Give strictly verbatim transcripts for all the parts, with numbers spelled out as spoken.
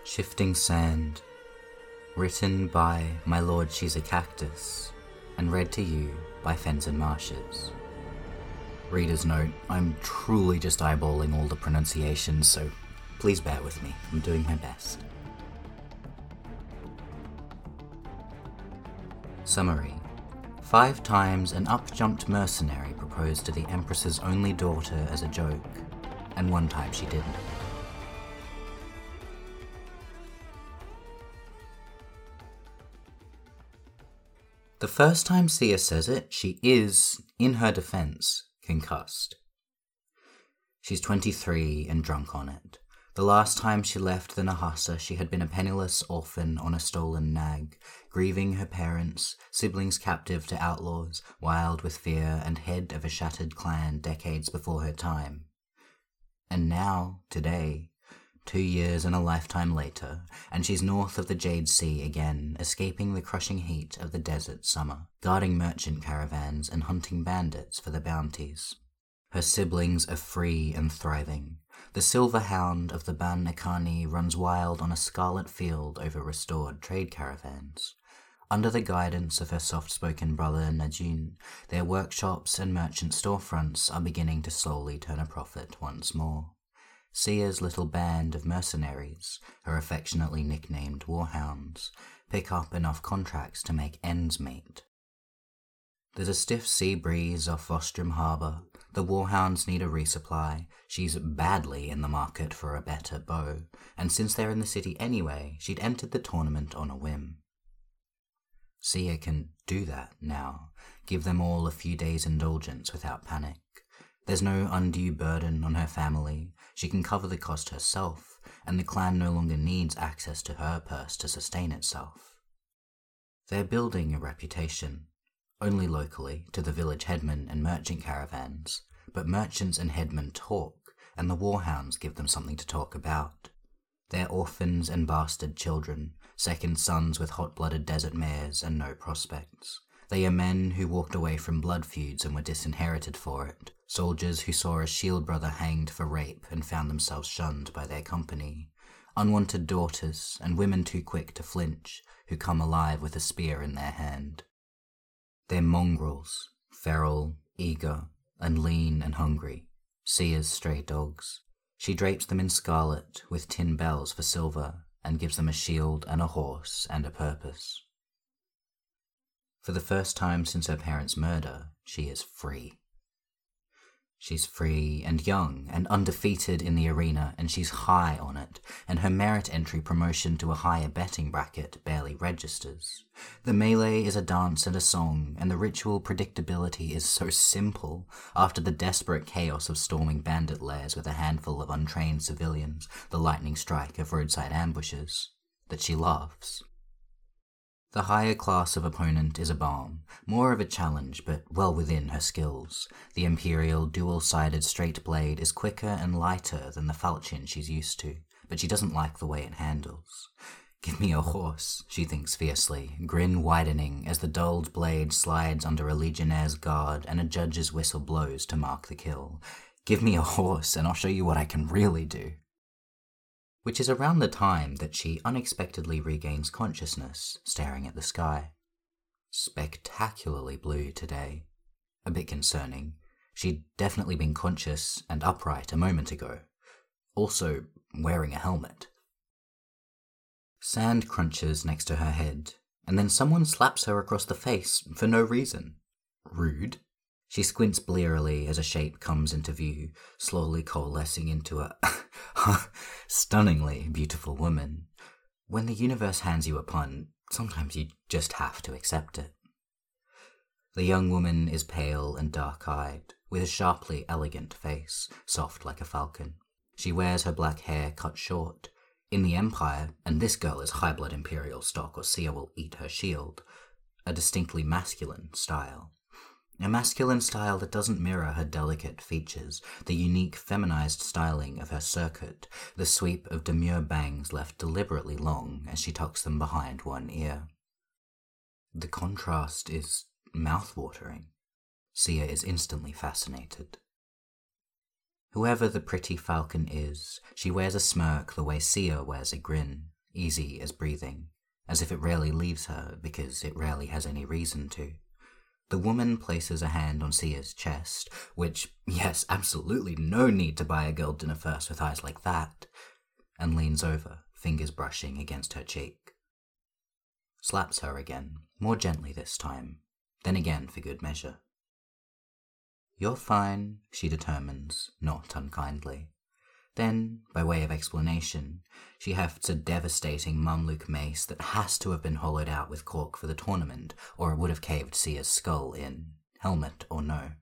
Shifting Sand, written by My Lord She's a Cactus, and read to you by Fens and Marshes. Reader's note, I'm truly just eyeballing all the pronunciations, so please bear with me, I'm doing my best. Summary. Five times an up-jumped mercenary proposed to the Empress's only daughter as a joke, and one time she didn't. The first time Sia says it, she is, in her defense, concussed. She's twenty-three and drunk on it. The last time she left the Nahasa, she had been a penniless orphan on a stolen nag, grieving her parents, siblings captive to outlaws, wild with fear and head of a shattered clan decades before her time. And now, today, two years and a lifetime later, and she's north of the Jade Sea again, escaping the crushing heat of the desert summer, guarding merchant caravans and hunting bandits for the bounties. Her siblings are free and thriving. The silver hound of the Ban Akani runs wild on a scarlet field over restored trade caravans. Under the guidance of her soft-spoken brother Najin, their workshops and merchant storefronts are beginning to slowly turn a profit once more. Sia's little band of mercenaries, her affectionately nicknamed warhounds, pick up enough contracts to make ends meet. There's a stiff sea breeze off Ostrom Harbour. The warhounds need a resupply. She's badly in the market for a better bow, and since they're in the city anyway, she'd entered the tournament on a whim. Sia can do that now, give them all a few days' indulgence without panic. There's no undue burden on her family. She can cover the cost herself, and the clan no longer needs access to her purse to sustain itself. They're building a reputation, only locally to the village headmen and merchant caravans, but merchants and headmen talk, and the warhounds give them something to talk about. They're orphans and bastard children, second sons with hot-blooded desert mares and no prospects. They are men who walked away from blood feuds and were disinherited for it, soldiers who saw a shield brother hanged for rape and found themselves shunned by their company, unwanted daughters and women too quick to flinch, who come alive with a spear in their hand. They're mongrels, feral, eager, and lean and hungry, Sia's stray dogs. She drapes them in scarlet with tin bells for silver and gives them a shield and a horse and a purpose. For the first time since her parents' murder, she is free. She's free and young and undefeated in the arena, and she's high on it, and her merit entry promotion to a higher betting bracket barely registers. The melee is a dance and a song, and the ritual predictability is so simple, after the desperate chaos of storming bandit lairs with a handful of untrained civilians, the lightning strike of roadside ambushes, that she laughs. The higher class of opponent is a balm, more of a challenge, but well within her skills. The Imperial dual-sided straight blade is quicker and lighter than the falchion she's used to, but she doesn't like the way it handles. Give me a horse, she thinks fiercely, grin widening as the dulled blade slides under a legionnaire's guard and a judge's whistle blows to mark the kill. Give me a horse and I'll show you what I can really do. Which is around the time that she unexpectedly regains consciousness, staring at the sky. Spectacularly blue today. A bit concerning. She'd definitely been conscious and upright a moment ago. Also wearing a helmet. Sand crunches next to her head, and then someone slaps her across the face for no reason. Rude. She squints blearily as a shape comes into view, slowly coalescing into a stunningly beautiful woman. When the universe hands you a pun, sometimes you just have to accept it. The young woman is pale and dark-eyed, with a sharply elegant face, soft like a falcon. She wears her black hair cut short. In the Empire, and this girl is high-blood Imperial stock or Sia will eat her shield, a distinctly masculine style. A masculine style that doesn't mirror her delicate features, the unique feminized styling of her circuit, the sweep of demure bangs left deliberately long as she tucks them behind one ear. The contrast is mouth-watering. Sia is instantly fascinated. Whoever the pretty falcon is, she wears a smirk the way Sia wears a grin, easy as breathing, as if it rarely leaves her because it rarely has any reason to. The woman places a hand on Sia's chest, which, yes, absolutely no need to buy a girl dinner first with eyes like that, and leans over, fingers brushing against her cheek. Slaps her again, more gently this time, then again for good measure. "You're fine," she determines, not unkindly. Then, by way of explanation, she hefts a devastating Mamluk mace that has to have been hollowed out with cork for the tournament, or it would have caved Sia's skull in, helmet or no.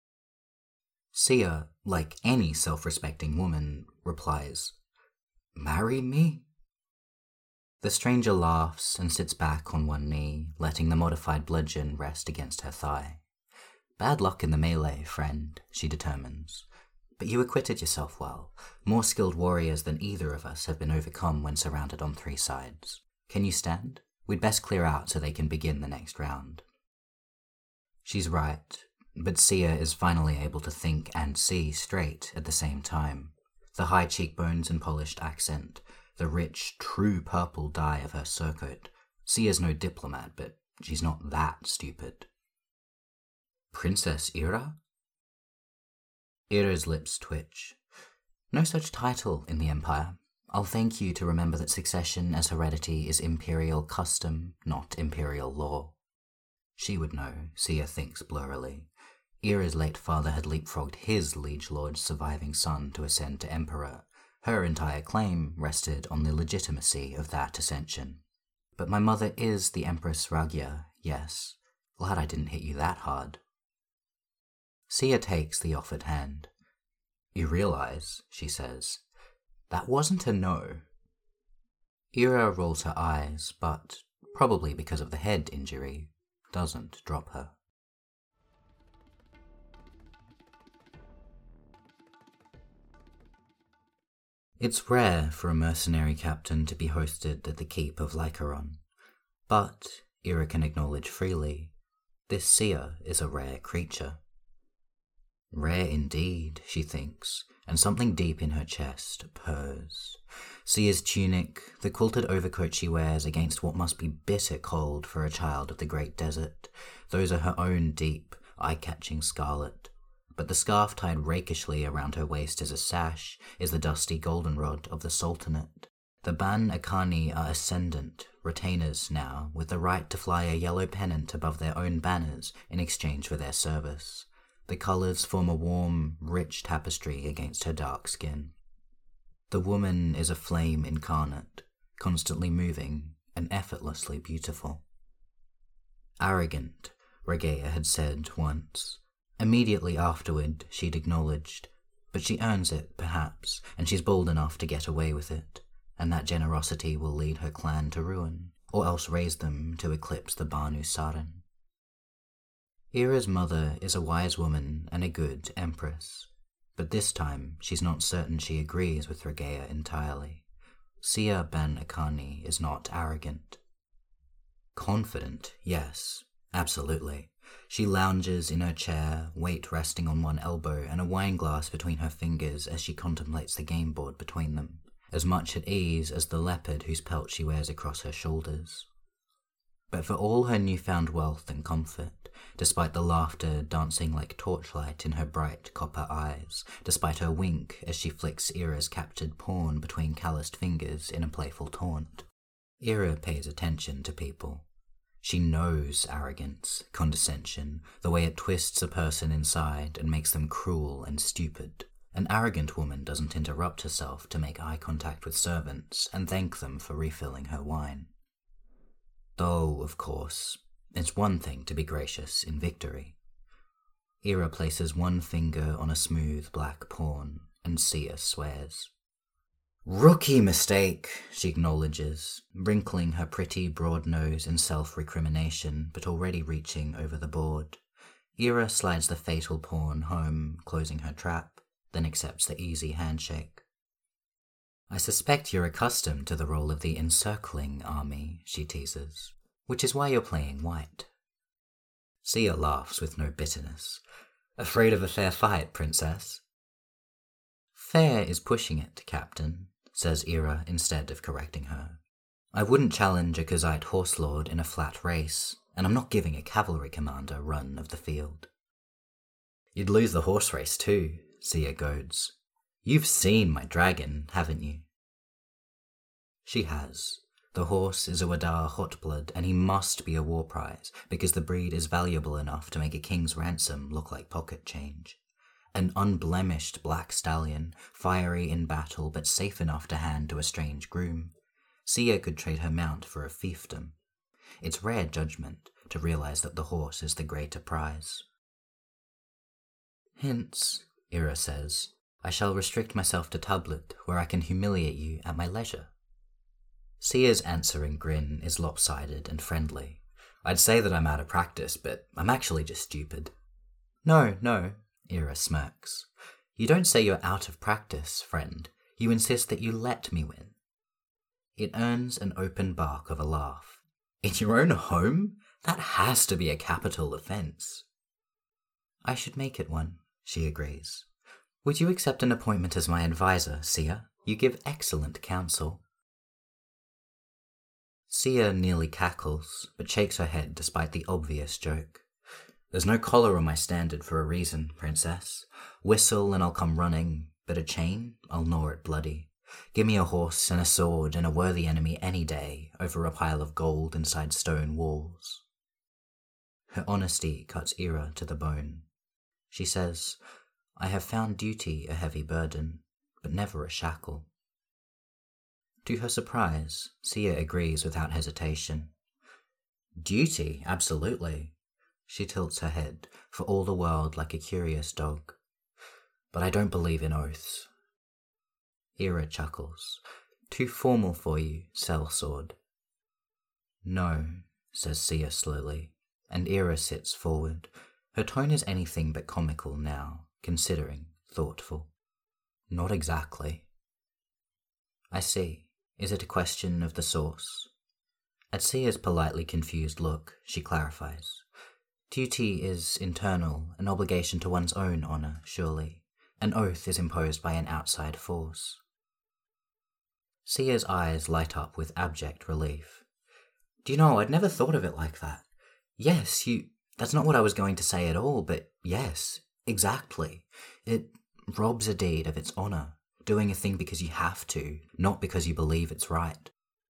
Sia, like any self-respecting woman, replies, "Marry me?" The stranger laughs and sits back on one knee, letting the modified bludgeon rest against her thigh. "Bad luck in the melee, friend," she determines. "But you acquitted yourself well. More skilled warriors than either of us have been overcome when surrounded on three sides. Can you stand? We'd best clear out so they can begin the next round." She's right, but Sia is finally able to think and see straight at the same time. The high cheekbones and polished accent, the rich, true purple dye of her surcoat. Sia's no diplomat, but she's not that stupid. "Princess Ira?" Ira's lips twitch. "No such title in the Empire. I'll thank you to remember that succession as heredity is imperial custom, not imperial law." She would know, Sia thinks blurrily. Ira's late father had leapfrogged his liege lord's surviving son to ascend to emperor. Her entire claim rested on the legitimacy of that ascension. "But my mother is the Empress Ragya, yes. Glad I didn't hit you that hard." Sia takes the offered hand. "You realize," she says, "that wasn't a no." Ira rolls her eyes, but, probably because of the head injury, doesn't drop her. It's rare for a mercenary captain to be hosted at the keep of Lycaron, but, Ira can acknowledge freely, this Sia is a rare creature. Rare indeed, she thinks, and something deep in her chest purrs. Sia's tunic, the quilted overcoat she wears against what must be bitter cold for a child of the Great Desert, those are her own deep, eye-catching scarlet. But the scarf tied rakishly around her waist as a sash is the dusty goldenrod of the Sultanate. The Ban Akani are ascendant, retainers now, with the right to fly a yellow pennant above their own banners in exchange for their service. The colours form a warm, rich tapestry against her dark skin. The woman is a flame incarnate, constantly moving and effortlessly beautiful. "Arrogant," Ragea had said once. Immediately afterward, she'd acknowledged, but she earns it, perhaps, and she's bold enough to get away with it, and that generosity will lead her clan to ruin, or else raise them to eclipse the Banu Saren. Ira's mother is a wise woman and a good empress, but this time she's not certain she agrees with Ragea entirely. Sia Ben Akani is not arrogant. Confident, yes, absolutely. She lounges in her chair, weight resting on one elbow and a wine glass between her fingers as she contemplates the game board between them, as much at ease as the leopard whose pelt she wears across her shoulders. But for all her newfound wealth and comfort, despite the laughter dancing like torchlight in her bright copper eyes, despite her wink as she flicks Ira's captured pawn between calloused fingers in a playful taunt, Ira pays attention to people. She knows arrogance, condescension, the way it twists a person inside and makes them cruel and stupid. An arrogant woman doesn't interrupt herself to make eye contact with servants and thank them for refilling her wine. Though, of course, it's one thing to be gracious in victory. Ira places one finger on a smooth black pawn, and Sia swears. "Rookie mistake," she acknowledges, wrinkling her pretty broad nose in self-recrimination, but already reaching over the board. Ira slides the fatal pawn home, closing her trap, then accepts the easy handshake. "I suspect you're accustomed to the role of the encircling army," she teases, "which is why you're playing white." Sia laughs with no bitterness. "Afraid of a fair fight, princess?" "Fair is pushing it, Captain," says Ira instead of correcting her. I wouldn't challenge a Kazite horse lord in a flat race, and I'm not giving a cavalry commander run of the field. You'd lose the horse race too, Sia goads. You've seen my dragon, haven't you? She has. The horse is a Wadar hotblood, and he must be a war prize, because the breed is valuable enough to make a king's ransom look like pocket change. An unblemished black stallion, fiery in battle but safe enough to hand to a strange groom. Sia could trade her mount for a fiefdom. It's rare judgment to realize that the horse is the greater prize. Hence, Ira says, I shall restrict myself to Tublet, where I can humiliate you at my leisure. Sia's answering grin is lopsided and friendly. I'd say that I'm out of practice, but I'm actually just stupid. No, no, Ira smirks. You don't say you're out of practice, friend. You insist that you let me win. It earns an open bark of a laugh. In your own home? That has to be a capital offence. I should make it one, she agrees. Would you accept an appointment as my advisor, Sia? You give excellent counsel. Sia nearly cackles, but shakes her head despite the obvious joke. There's no collar on my standard for a reason, princess. Whistle and I'll come running, but a chain? I'll gnaw it bloody. Give me a horse and a sword and a worthy enemy any day over a pile of gold inside stone walls. Her honesty cuts Ira to the bone. She says, I have found duty a heavy burden, but never a shackle. To her surprise, Sia agrees without hesitation. Duty, absolutely. She tilts her head, for all the world like a curious dog. But I don't believe in oaths. Ira chuckles. Too formal for you, sellsword. No, says Sia slowly, and Ira sits forward. Her tone is anything but comical now, considering, thoughtful. Not exactly. I see. Is it a question of the source? At Sia's politely confused look, she clarifies. Duty is internal, an obligation to one's own honour, surely. An oath is imposed by an outside force. Sia's eyes light up with abject relief. Do you know, I'd never thought of it like that. Yes, you... That's not what I was going to say at all, but yes, exactly. It robs a deed of its honour. Doing a thing because you have to, not because you believe it's right.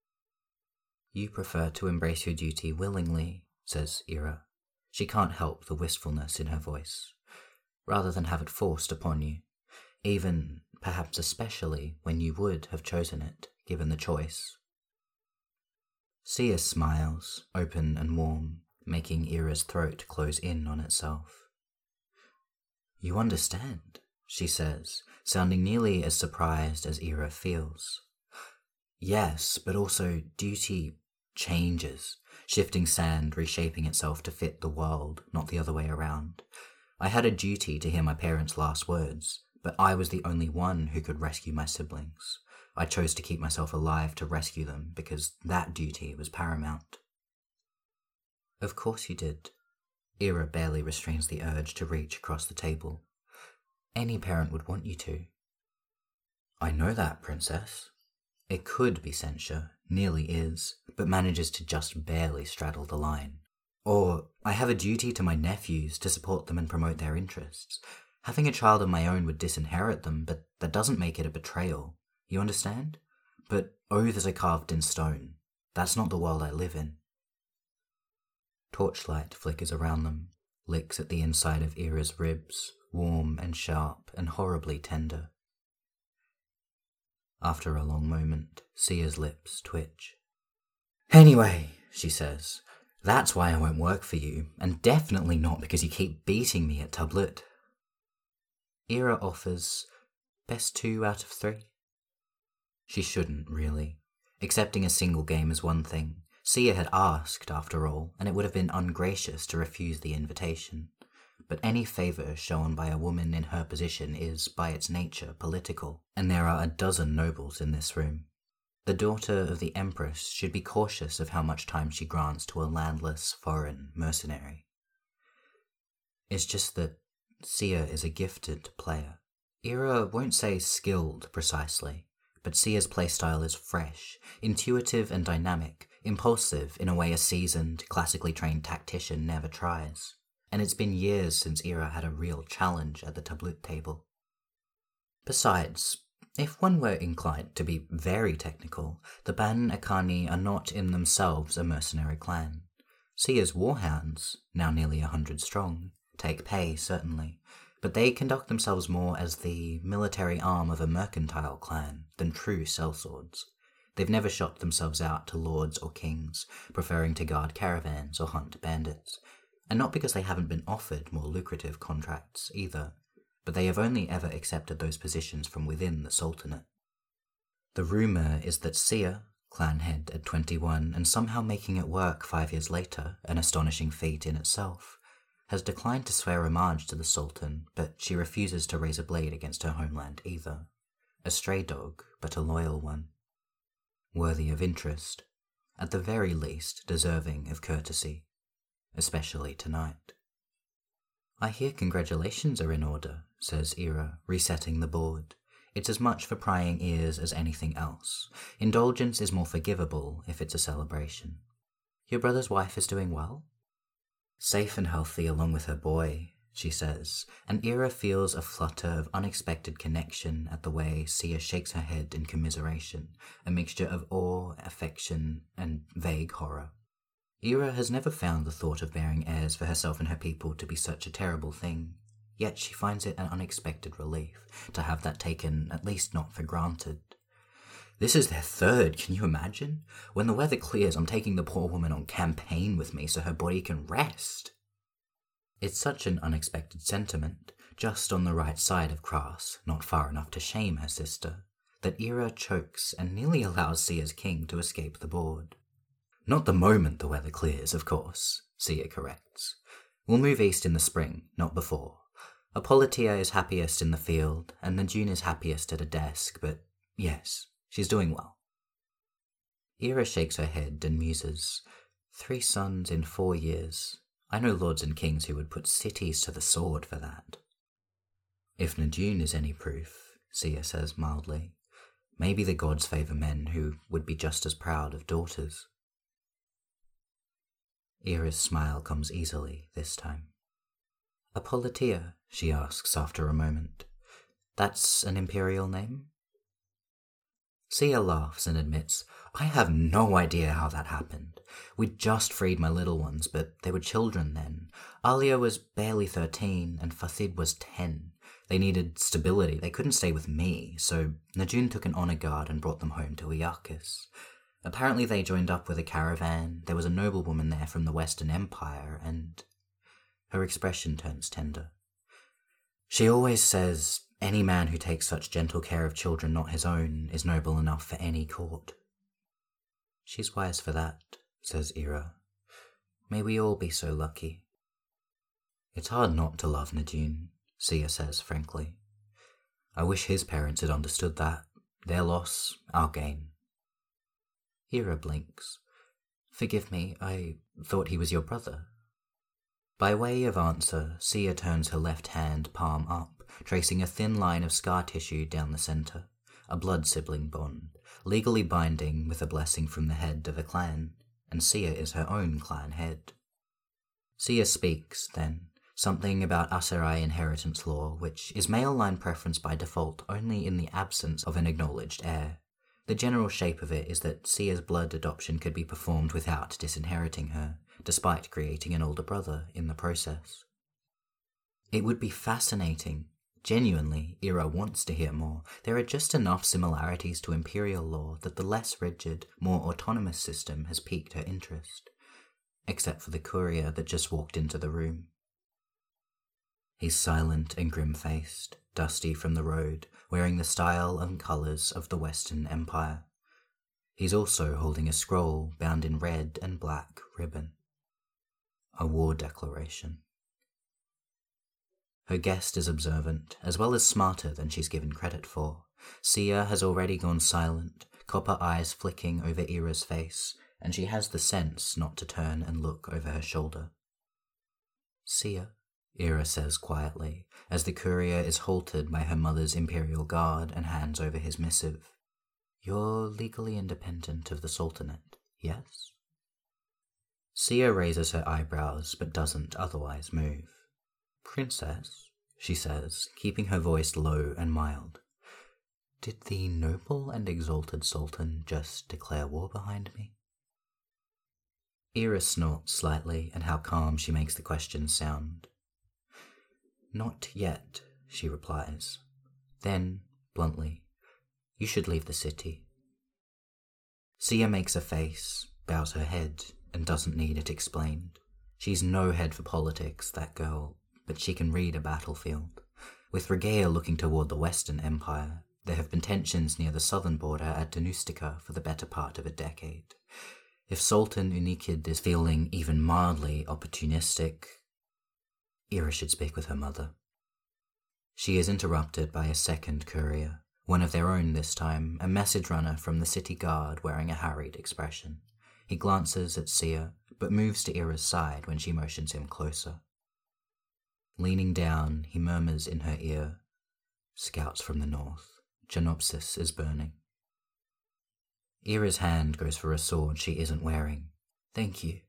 You prefer to embrace your duty willingly, says Ira. She can't help the wistfulness in her voice, rather than have it forced upon you, even, perhaps especially, when you would have chosen it, given the choice. Sia smiles, open and warm, making Ira's throat close in on itself. You understand, she says, sounding nearly as surprised as Ira feels. Yes, but also duty changes, shifting sand, reshaping itself to fit the world, not the other way around. I had a duty to hear my parents' last words, but I was the only one who could rescue my siblings. I chose to keep myself alive to rescue them because that duty was paramount. Of course you did. Ira barely restrains the urge to reach across the table. Any parent would want you to. I know that, princess. It could be censure, nearly is, but manages to just barely straddle the line. Or, I have a duty to my nephews to support them and promote their interests. Having a child of my own would disinherit them, but that doesn't make it a betrayal. You understand? But oaths are carved in stone. That's not the world I live in. Torchlight flickers around them, licks at the inside of Ira's ribs, warm and sharp and horribly tender. After a long moment, Sia's lips twitch. Anyway, she says, that's why I won't work for you, and definitely not because you keep beating me at Tublet. Ira offers best two out of three. She shouldn't, really. Accepting a single game is one thing. Sia had asked, after all, and it would have been ungracious to refuse the invitation. But any favour shown by a woman in her position is, by its nature, political, and there are a dozen nobles in this room. The daughter of the Empress should be cautious of how much time she grants to a landless, foreign mercenary. It's just that Sia is a gifted player. Ira won't say skilled precisely, but Sia's playstyle is fresh, intuitive and dynamic, impulsive in a way a seasoned, classically trained tactician never tries. And it's been years since Ira had a real challenge at the tableau table. Besides, if one were inclined to be very technical, the Ban Akani are not in themselves a mercenary clan. Sia's warhounds, now nearly a hundred strong, take pay, certainly, but they conduct themselves more as the military arm of a mercantile clan than true sellswords. They've never shot themselves out to lords or kings, preferring to guard caravans or hunt bandits, and not because they haven't been offered more lucrative contracts either, but they have only ever accepted those positions from within the Sultanate. The rumour is that Sia, clan head at twenty-one and somehow making it work five years later, an astonishing feat in itself, has declined to swear homage to the Sultan, but she refuses to raise a blade against her homeland either. A stray dog, but a loyal one. Worthy of interest, at the very least deserving of courtesy, especially tonight. I hear congratulations are in order, says Ira, resetting the board. It's as much for prying ears as anything else. Indulgence is more forgivable if it's a celebration. Your brother's wife is doing well? Safe and healthy along with her boy, she says, and Ira feels a flutter of unexpected connection at the way Sia shakes her head in commiseration, a mixture of awe, affection, and vague horror. Ira has never found the thought of bearing heirs for herself and her people to be such a terrible thing, yet she finds it an unexpected relief to have that taken at least not for granted. This is their third, can you imagine? When the weather clears, I'm taking the poor woman on campaign with me so her body can rest. It's such an unexpected sentiment, just on the right side of crass, not far enough to shame her sister, that Ira chokes and nearly allows Sia's king to escape the board. Not the moment the weather clears, of course, Sia corrects. We'll move east in the spring, not before. Apolitia is happiest in the field, and Najun is happiest at a desk, but yes, she's doing well. Ira shakes her head and muses. Three sons in four years. I know lords and kings who would put cities to the sword for that. If Najun is any proof, Sia says mildly, maybe the gods favour men who would be just as proud of daughters. Ira's smile comes easily this time. Apolitia, she asks after a moment. That's an imperial name? Sia laughs and admits, I have no idea how that happened. We'd just freed my little ones, but they were children then. Alia was barely thirteen, and Fathid was ten. They needed stability, they couldn't stay with me, so Najun took an honour guard and brought them home to Iarkis. Apparently they joined up with a caravan, there was a noblewoman there from the Western Empire, and... Her expression turns tender. She always says, any man who takes such gentle care of children not his own is noble enough for any court. She's wise for that, says Ira. May we all be so lucky. It's hard not to love Najun, Sia says frankly. I wish his parents had understood that. Their loss, our gain. Ira blinks. Forgive me, I thought he was your brother. By way of answer, Sia turns her left hand palm up, tracing a thin line of scar tissue down the centre, a blood sibling bond, legally binding with a blessing from the head of a clan, and Sia is her own clan head. Sia speaks, then, something about Aserai inheritance law, which is male line preference by default only in the absence of an acknowledged heir. The general shape of it is that Sia's blood adoption could be performed without disinheriting her, despite creating an older brother in the process. It would be fascinating. Genuinely, Ira wants to hear more. There are just enough similarities to imperial law that the less rigid, more autonomous system has piqued her interest. Except for the courier that just walked into the room. He's silent and grim-faced, dusty from the road, wearing the style and colours of the Western Empire. He's also holding a scroll bound in red and black ribbon. A war declaration. Her guest is observant, as well as smarter than she's given credit for. Sia has already gone silent, copper eyes flicking over Ira's face, and she has the sense not to turn and look over her shoulder. Sia, Ira says quietly, as the courier is halted by her mother's imperial guard and hands over his missive. You're legally independent of the Sultanate, yes? Sia raises her eyebrows but doesn't otherwise move. Princess, she says, keeping her voice low and mild. Did the noble and exalted Sultan just declare war behind me? Ira snorts slightly at how calm she makes the question sound. Not yet, she replies. Then, bluntly, you should leave the city. Sia makes a face, bows her head, and doesn't need it explained. She's no head for politics, that girl, but she can read a battlefield. With Regalia looking toward the Western Empire, there have been tensions near the southern border at Danustica for the better part of a decade. If Sultan Unikid is feeling even mildly opportunistic, Ira should speak with her mother. She is interrupted by a second courier, one of their own this time, a message runner from the city guard wearing a harried expression. He glances at Sia, but moves to Ira's side when she motions him closer. Leaning down, he murmurs in her ear, Scouts from the north. Genopsis is burning. Ira's hand goes for a sword she isn't wearing. Thank you.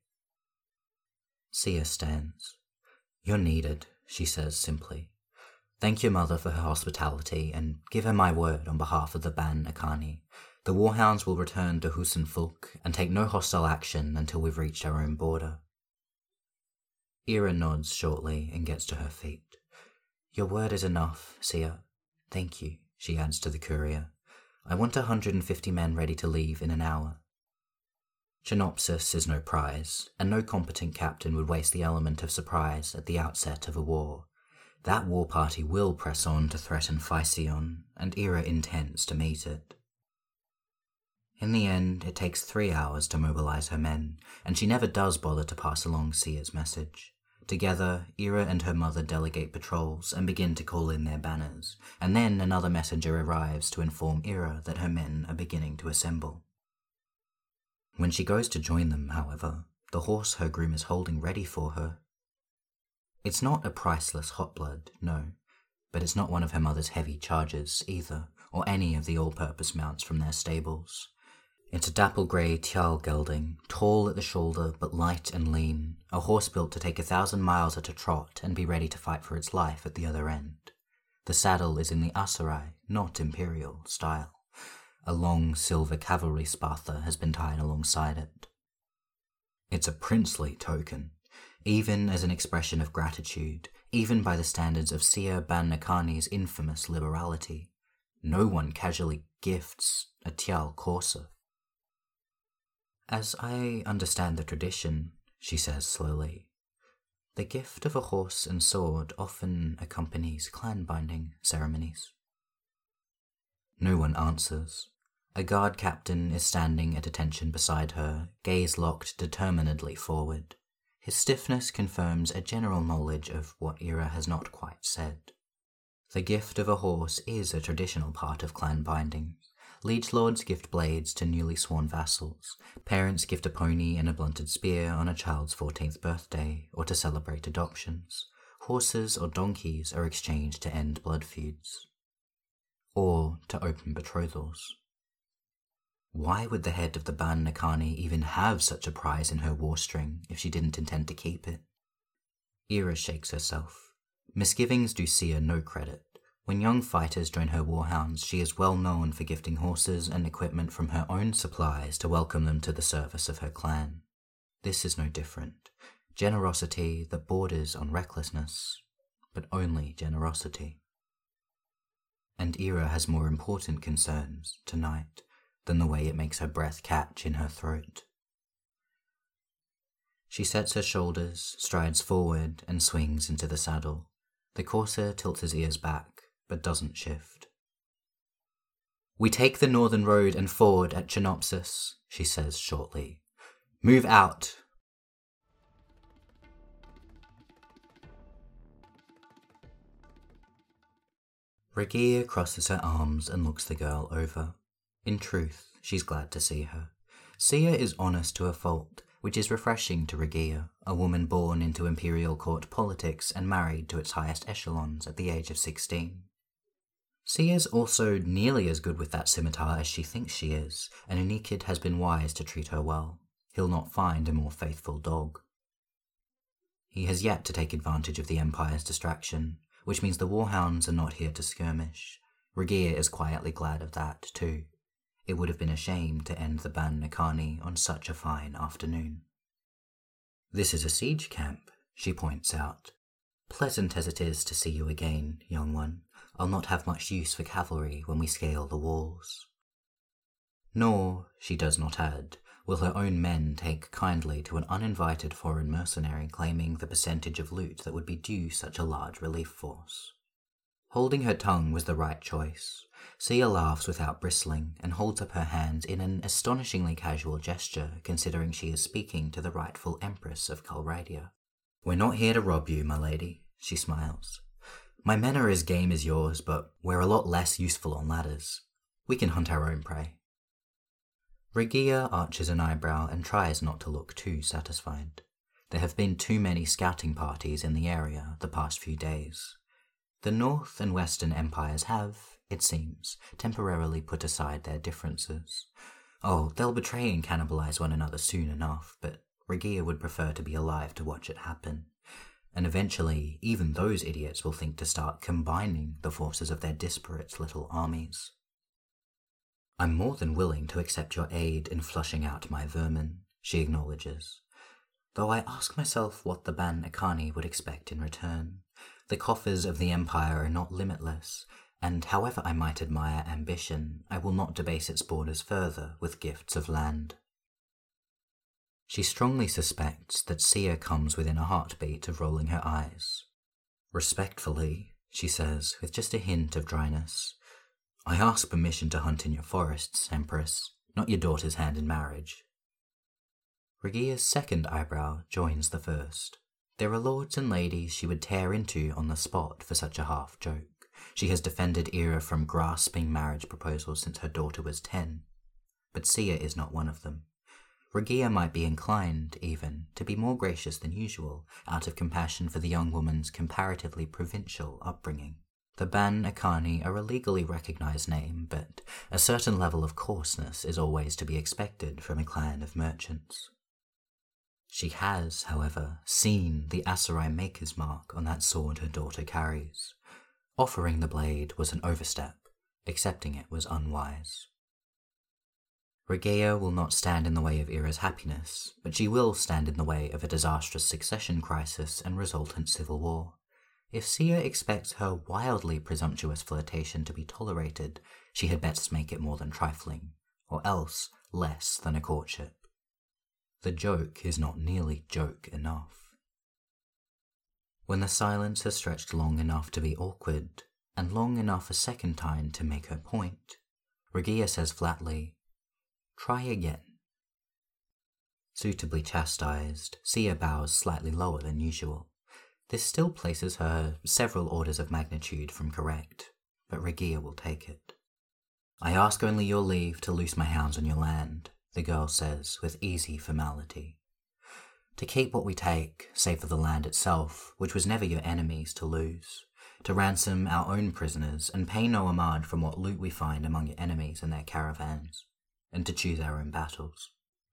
Sia stands. You're needed, she says simply. Thank your mother for her hospitality, and give her my word on behalf of the Ban Akani. The warhounds will return to Husan Fulk and take no hostile action until we've reached our own border. Ira nods shortly and gets to her feet. Your word is enough, Sia. Thank you, she adds to the courier. I want a hundred and fifty men ready to leave in an hour. Genopsis is no prize, and no competent captain would waste the element of surprise at the outset of a war. That war party will press on to threaten Physion, and Ira intends to meet it. In the end, it takes three hours to mobilize her men, and she never does bother to pass along Sia's message. Together, Ira and her mother delegate patrols and begin to call in their banners, and then another messenger arrives to inform Ira that her men are beginning to assemble. When she goes to join them, however, the horse her groom is holding ready for her. It's not a priceless hot blood, no, but it's not one of her mother's heavy chargers either, or any of the all-purpose mounts from their stables. It's a dapple-grey Tjall gelding, tall at the shoulder but light and lean, a horse built to take a thousand miles at a trot and be ready to fight for its life at the other end. The saddle is in the Asarai, not imperial, style. A long silver cavalry spatha has been tied alongside it. It's a princely token, even as an expression of gratitude, even by the standards of Sia Ban Nakani's infamous liberality. No one casually gifts a Tjall courser. As I understand the tradition, she says slowly, the gift of a horse and sword often accompanies clan-binding ceremonies. No one answers. A guard captain is standing at attention beside her, gaze locked determinedly forward. His stiffness confirms a general knowledge of what Ira has not quite said. The gift of a horse is a traditional part of clan binding. Liege lords gift blades to newly sworn vassals. Parents gift a pony and a blunted spear on a child's fourteenth birthday or to celebrate adoptions. Horses or donkeys are exchanged to end blood feuds, or to open betrothals. Why would the head of the Ban Nakani even have such a prize in her war string if she didn't intend to keep it? Ira shakes herself. Misgivings do Sia no credit. When young fighters join her warhounds, she is well known for gifting horses and equipment from her own supplies to welcome them to the service of her clan. This is no different. Generosity that borders on recklessness, but only generosity. And Ira has more important concerns tonight than the way it makes her breath catch in her throat. She sets her shoulders, strides forward, and swings into the saddle. The courser tilts his ears back, but doesn't shift. We take the northern road and ford at Genopsis, she says shortly. Move out! Regalia crosses her arms and looks the girl over. In truth, she's glad to see her. Sia is honest to a fault, which is refreshing to Regalia, a woman born into imperial court politics and married to its highest echelons at the age of sixteen. Sia's also nearly as good with that scimitar as she thinks she is, and Unikid has been wise to treat her well. He'll not find a more faithful dog. He has yet to take advantage of the Empire's distraction, which means the warhounds are not here to skirmish. Regia is quietly glad of that, too. It would have been a shame to end the Ban Nakani on such a fine afternoon. This is a siege camp, she points out. Pleasant as it is to see you again, young one, I'll not have much use for cavalry when we scale the walls. Nor, she does not add, will her own men take kindly to an uninvited foreign mercenary claiming the percentage of loot that would be due such a large relief force. Holding her tongue was the right choice. Sia laughs without bristling and holds up her hands in an astonishingly casual gesture considering she is speaking to the rightful Empress of Calradia. We're not here to rob you, my lady, she smiles. My men are as game as yours, but we're a lot less useful on ladders. We can hunt our own prey. Regia arches an eyebrow and tries not to look too satisfied. There have been too many scouting parties in the area the past few days. The North and Western empires have, it seems, temporarily put aside their differences. Oh, they'll betray and cannibalize one another soon enough, but Regia would prefer to be alive to watch it happen. And eventually, even those idiots will think to start combining the forces of their disparate little armies. I'm more than willing to accept your aid in flushing out my vermin, she acknowledges, though I ask myself what the Ban Nakani would expect in return. The coffers of the Empire are not limitless, and however I might admire ambition, I will not debase its borders further with gifts of land. She strongly suspects that Sia comes within a heartbeat of rolling her eyes. Respectfully, she says, with just a hint of dryness, I ask permission to hunt in your forests, Empress, not your daughter's hand in marriage. Regia's second eyebrow joins the first. There are lords and ladies she would tear into on the spot for such a half-joke. She has defended Ira from grasping marriage proposals since her daughter was ten. But Sia is not one of them. Regia might be inclined, even, to be more gracious than usual, out of compassion for the young woman's comparatively provincial upbringing. The Ban Nakani are a legally recognized name, but a certain level of coarseness is always to be expected from a clan of merchants. She has, however, seen the Aserai Maker's mark on that sword her daughter carries. Offering the blade was an overstep, accepting it was unwise. Regia will not stand in the way of Ira's happiness, but she will stand in the way of a disastrous succession crisis and resultant civil war. If Sia expects her wildly presumptuous flirtation to be tolerated, she had best make it more than trifling, or else less than a courtship. The joke is not nearly joke enough. When the silence has stretched long enough to be awkward, and long enough a second time to make her point, Regia says flatly, Try again. Suitably chastised, Sia bows slightly lower than usual. This still places her several orders of magnitude from correct, but Regia will take it. I ask only your leave to loose my hounds on your land, the girl says with easy formality. To keep what we take, save for the land itself, which was never your enemy's to lose. To ransom our own prisoners and pay no homage from what loot we find among your enemies and their caravans. And to choose our own battles.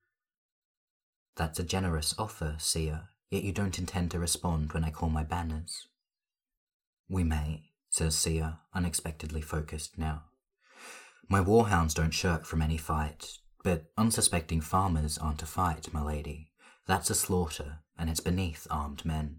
That's a generous offer, Sia, yet you don't intend to respond when I call my banners. We may, says Sia, unexpectedly focused now. My warhounds don't shirk from any fight, but unsuspecting farmers aren't a fight, my lady. That's a slaughter, and it's beneath armed men.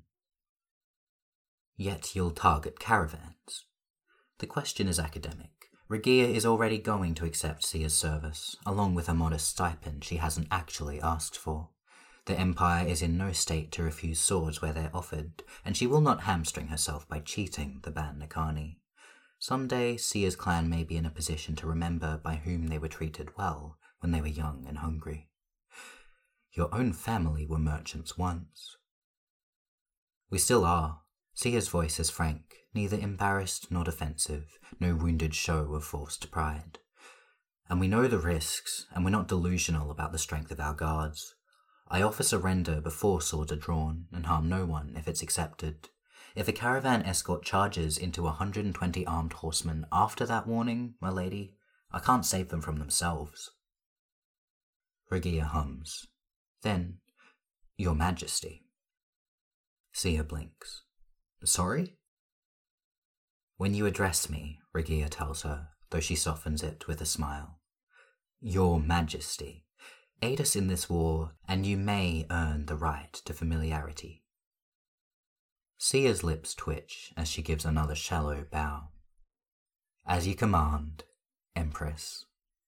Yet you'll target caravans. The question is academic. Regia is already going to accept Sia's service, along with a modest stipend she hasn't actually asked for. The Empire is in no state to refuse swords where they're offered, and she will not hamstring herself by cheating the Ban Nakani. Someday, Sia's clan may be in a position to remember by whom they were treated well when they were young and hungry. Your own family were merchants once. We still are. Sia's voice is frank, neither embarrassed nor defensive, no wounded show of forced pride. And we know the risks, and we're not delusional about the strength of our guards. I offer surrender before swords are drawn, and harm no one if it's accepted. If a caravan escort charges into one hundred twenty armed horsemen after that warning, my lady, I can't save them from themselves. Regia hums. Then, Your Majesty. Sia blinks. Sorry? When you address me, Regia tells her, though she softens it with a smile. Your Majesty. Aid us in this war, and you may earn the right to familiarity. Sia's lips twitch as she gives another shallow bow. As you command, Empress.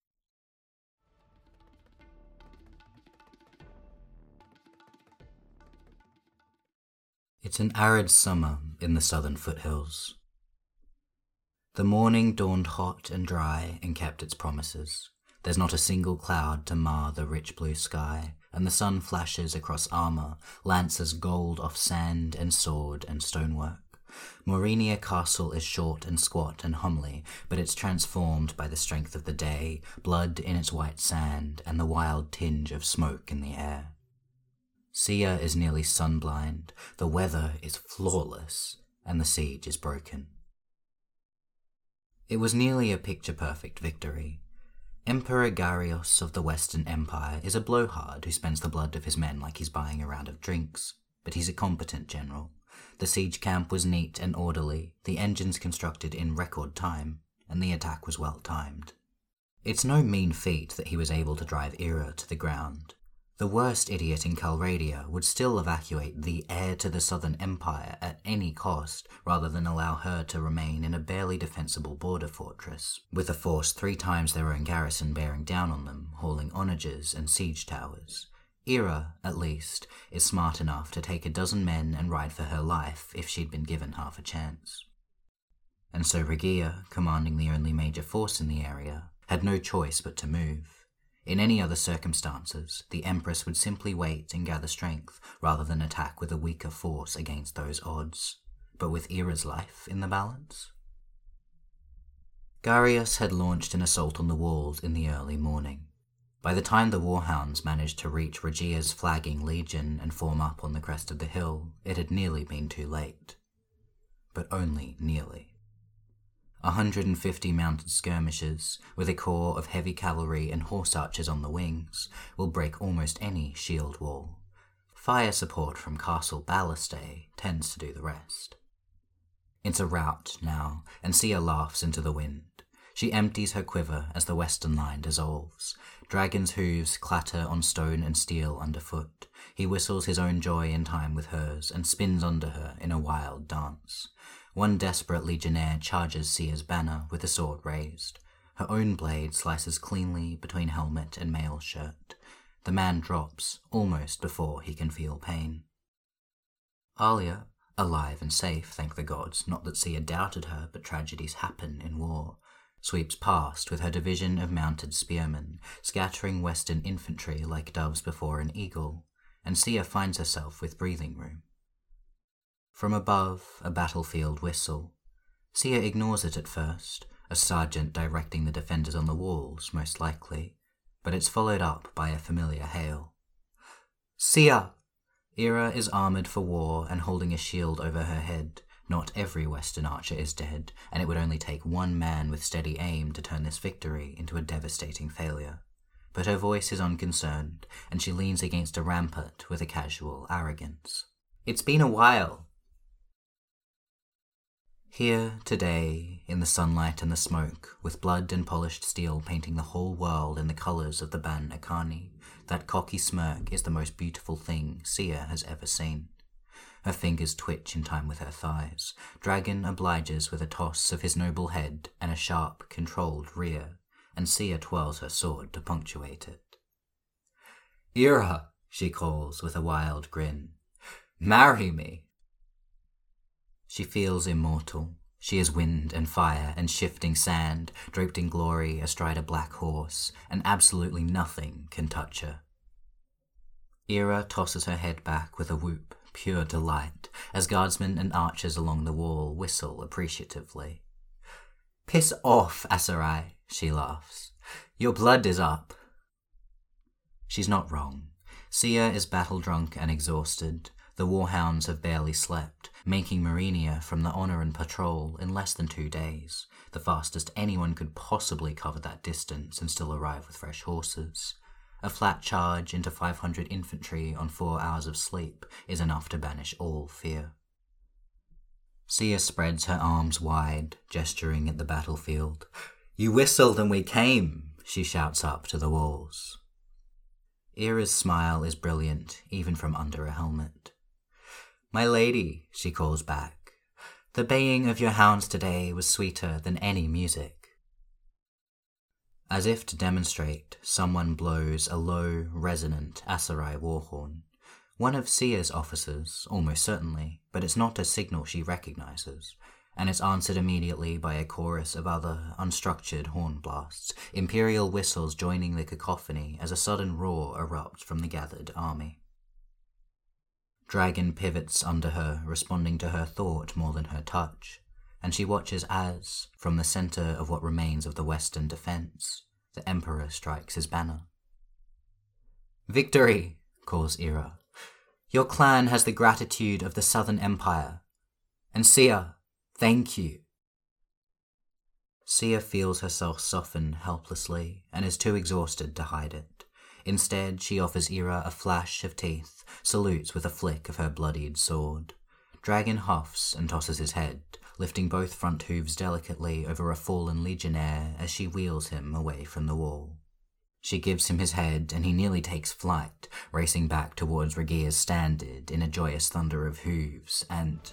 It's an arid summer in the southern foothills. The morning dawned hot and dry and kept its promises. There's not a single cloud to mar the rich blue sky, and the sun flashes across armor, lances gold off sand and sword and stonework. Morinia Castle is short and squat and homely, but it's transformed by the strength of the day, blood in its white sand, and the wild tinge of smoke in the air. Sia is nearly sunblind, the weather is flawless, and the siege is broken. It was nearly a picture-perfect victory. Emperor Garios of the Western Empire is a blowhard who spends the blood of his men like he's buying a round of drinks, but he's a competent general. The siege camp was neat and orderly, the engines constructed in record time, and the attack was well timed. It's no mean feat that he was able to drive Ira to the ground. The worst idiot in Calradia would still evacuate the heir to the Southern Empire at any cost, rather than allow her to remain in a barely defensible border fortress, with a force three times their own garrison bearing down on them, hauling onages and siege towers. Ira, at least, is smart enough to take a dozen men and ride for her life if she'd been given half a chance. And so Regia, commanding the only major force in the area, had no choice but to move. In any other circumstances, the Empress would simply wait and gather strength, rather than attack with a weaker force against those odds. But with Ira's life in the balance? Garius had launched an assault on the walls in the early morning. By the time the warhounds managed to reach Regia's flagging legion and form up on the crest of the hill, it had nearly been too late. But only nearly. one hundred fifty mounted skirmishers, with a corps of heavy cavalry and horse archers on the wings, will break almost any shield wall. Fire support from Castle Ballastae tends to do the rest. It's a rout now, and Sia laughs into the wind. She empties her quiver as the western line dissolves. Dragon's hooves clatter on stone and steel underfoot. He whistles his own joy in time with hers, and spins under her in a wild dance. One desperate legionnaire charges Sia's banner with a sword raised. Her own blade slices cleanly between helmet and mail shirt. The man drops, almost before he can feel pain. Alia, alive and safe, thank the gods, not that Sia doubted her, but tragedies happen in war, sweeps past with her division of mounted spearmen, scattering western infantry like doves before an eagle, and Sia finds herself with breathing room. From above, a battlefield whistle. Sia ignores it at first, a sergeant directing the defenders on the walls, most likely, but it's followed up by a familiar hail. Sia! Ira is armoured for war and holding a shield over her head. Not every Western archer is dead, and it would only take one man with steady aim to turn this victory into a devastating failure. But her voice is unconcerned, and she leans against a rampart with a casual arrogance. It's been a while. Here, today, in the sunlight and the smoke, with blood and polished steel painting the whole world in the colours of the Ban Akani, that cocky smirk is the most beautiful thing Sia has ever seen. Her fingers twitch in time with her thighs. Dragon obliges with a toss of his noble head and a sharp, controlled rear, and Sia twirls her sword to punctuate it. Ira, she calls with a wild grin. Marry me! She feels immortal. She is wind and fire and shifting sand, draped in glory astride a black horse, and absolutely nothing can touch her. Ira tosses her head back with a whoop, pure delight, as guardsmen and archers along the wall whistle appreciatively. Piss off, Asarai, she laughs. Your blood is up. She's not wrong. Sia is battle-drunk and exhausted. The warhounds have barely slept, making Marinia from the Honoran patrol in less than two days, the fastest anyone could possibly cover that distance and still arrive with fresh horses. A flat charge into five hundred infantry on four hours of sleep is enough to banish all fear. Sia spreads her arms wide, gesturing at the battlefield. "You whistled and we came," she shouts up to the walls. Ira's smile is brilliant, even from under a helmet. "My lady," she calls back, "the baying of your hounds today was sweeter than any music." As if to demonstrate, someone blows a low, resonant Aserai war horn. One of Sia's officers, almost certainly, but it's not a signal she recognizes, and it's answered immediately by a chorus of other, unstructured horn blasts, imperial whistles joining the cacophony as a sudden roar erupts from the gathered army. Dragon pivots under her, responding to her thought more than her touch, and she watches as, from the center of what remains of the western defense, the Emperor strikes his banner. "Victory!" calls Ira. "Your clan has the gratitude of the Southern Empire. And Sia, thank you." Sia feels herself soften helplessly and is too exhausted to hide it. Instead, she offers Ira a flash of teeth, salutes with a flick of her bloodied sword. Dragon huffs and tosses his head, lifting both front hooves delicately over a fallen legionnaire as she wheels him away from the wall. She gives him his head and he nearly takes flight, racing back towards Regia's standard in a joyous thunder of hooves and...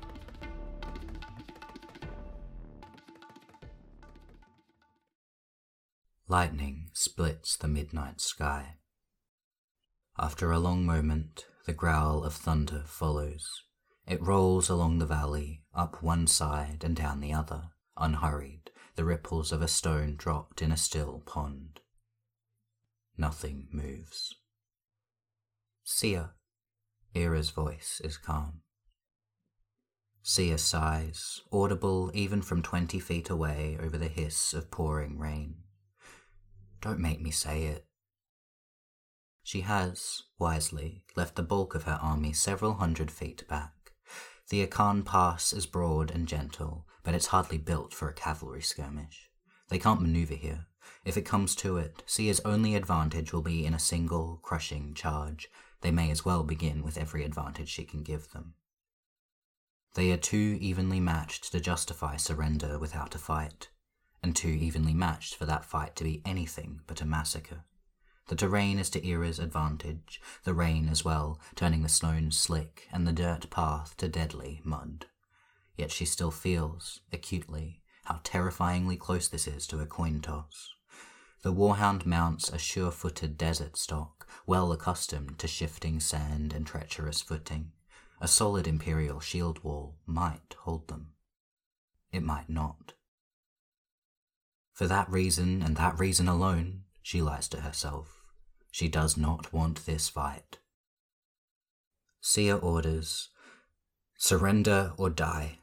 Lightning splits the midnight sky. After a long moment, the growl of thunder follows. It rolls along the valley, up one side and down the other, unhurried, the ripples of a stone dropped in a still pond. Nothing moves. "Sia." Ira's voice is calm. Sia sighs, audible even from twenty feet away over the hiss of pouring rain. "Don't make me say it." She has, wisely, left the bulk of her army several hundred feet back. The Akan Pass is broad and gentle, but it's hardly built for a cavalry skirmish. They can't maneuver here. If it comes to it, Sia's only advantage will be in a single, crushing charge. They may as well begin with every advantage she can give them. They are too evenly matched to justify surrender without a fight, and too evenly matched for that fight to be anything but a massacre. The terrain is to Ira's advantage, the rain as well, turning the stones slick and the dirt path to deadly mud. Yet she still feels, acutely, how terrifyingly close this is to a coin toss. The warhound mounts a sure-footed desert stock, well accustomed to shifting sand and treacherous footing. A solid imperial shield wall might hold them. It might not. For that reason, and that reason alone, she lies to herself. She does not want this fight. Sia orders, "Surrender or die."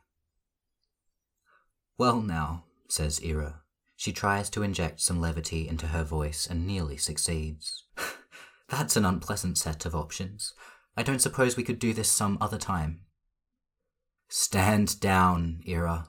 "Well now," says Ira. She tries to inject some levity into her voice and nearly succeeds. "That's an unpleasant set of options. I don't suppose we could do this some other time." "Stand down, Ira."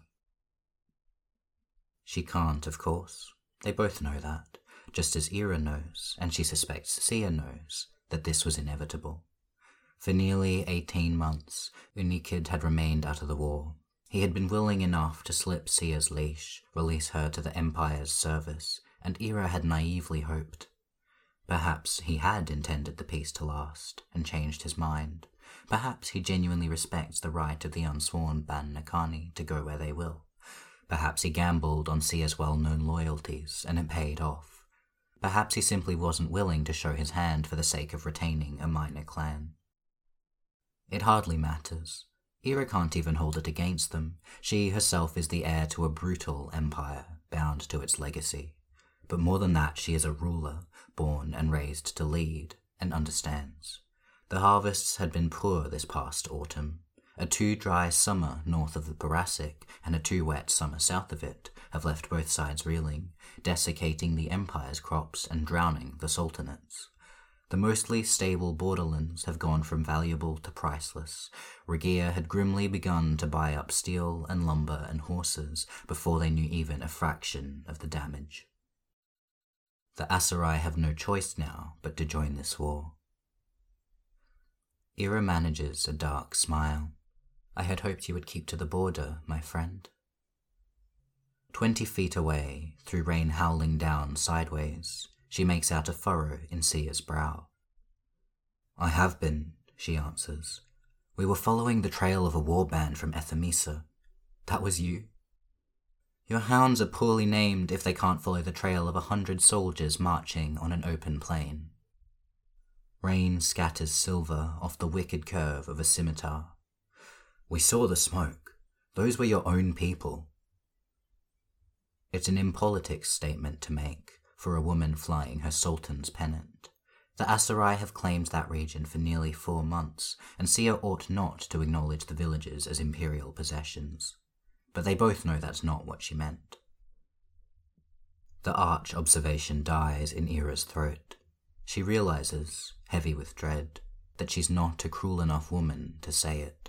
She can't, of course. They both know that, just as Ira knows, and she suspects Sia knows, that this was inevitable. For nearly eighteen months, Unikid had remained out of the war. He had been willing enough to slip Sia's leash, release her to the Empire's service, and Ira had naively hoped. Perhaps he had intended the peace to last, and changed his mind. Perhaps he genuinely respects the right of the unsworn Ban Nakani to go where they will. Perhaps he gambled on Sia's well-known loyalties, and it paid off. Perhaps he simply wasn't willing to show his hand for the sake of retaining a minor clan. It hardly matters. Ira can't even hold it against them. She herself is the heir to a brutal empire, bound to its legacy. But more than that, she is a ruler, born and raised to lead, and understands. The harvests had been poor this past autumn. A too dry summer north of the Parasic and a too wet summer south of it have left both sides reeling, desiccating the empire's crops and drowning the sultanate's. The mostly stable borderlands have gone from valuable to priceless. Regia had grimly begun to buy up steel and lumber and horses before they knew even a fraction of the damage. The Aserai have no choice now but to join this war. Ira manages a dark smile. I had hoped you would keep to the border, my friend. Twenty feet away, through rain howling down sideways, she makes out a furrow in Sia's brow. I have been, she answers. We were following the trail of a warband from Ethemisa. That was you? Your hounds are poorly named if they can't follow the trail of a hundred soldiers marching on an open plain. Rain scatters silver off the wicked curve of a scimitar. We saw the smoke. Those were your own people. It's an impolitic statement to make for a woman flying her sultan's pennant. The Aserai have claimed that region for nearly four months, and Sia ought not to acknowledge the villages as imperial possessions. But they both know that's not what she meant. The arch observation dies in Ira's throat. She realizes, heavy with dread, that she's not a cruel enough woman to say it.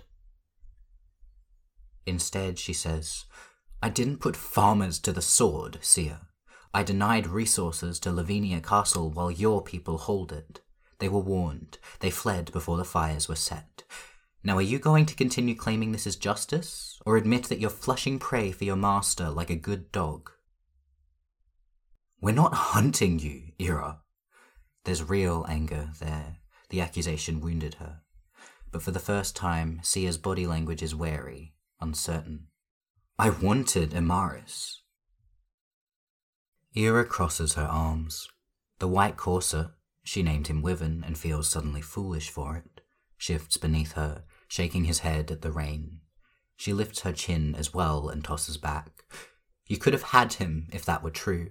Instead, she says, I didn't put farmers to the sword, Sia. I denied resources to Lavinia Castle while your people hold it. They were warned. They fled before the fires were set. Now are you going to continue claiming this is justice, or admit that you're flushing prey for your master like a good dog? We're not hunting you, Ira. There's real anger there. The accusation wounded her. But for the first time, Sia's body language is wary, uncertain. I wanted Amaris. Ira crosses her arms. The white courser, she named him Wyvern and feels suddenly foolish for it, shifts beneath her, shaking his head at the rain. She lifts her chin as well and tosses back. You could have had him if that were true.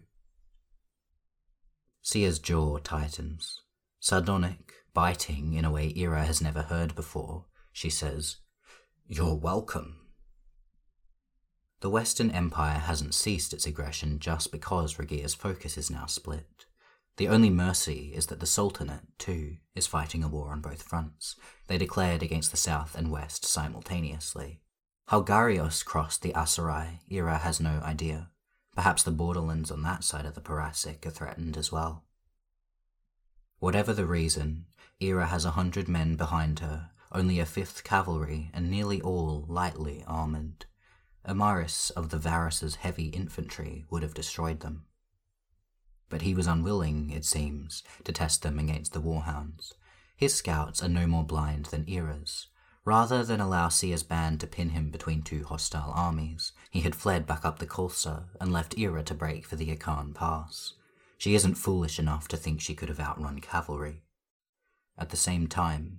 Sia's jaw tightens. Sardonic, biting in a way Ira has never heard before, she says, You're welcome. The Western Empire hasn't ceased its aggression just because Regia's focus is now split. The only mercy is that the Sultanate, too, is fighting a war on both fronts. They declared against the south and west simultaneously. How Garios crossed the Aserai, Ira has no idea. Perhaps the borderlands on that side of the Parasic are threatened as well. Whatever the reason, Ira has a hundred men behind her, only a fifth cavalry, and nearly all lightly armoured. Amaris of the Varus's heavy infantry would have destroyed them. But he was unwilling, it seems, to test them against the warhounds. His scouts are no more blind than Ira's. Rather than allow Sia's band to pin him between two hostile armies, he had fled back up the Khalsa and left Ira to break for the Akan Pass. She isn't foolish enough to think she could have outrun cavalry. At the same time,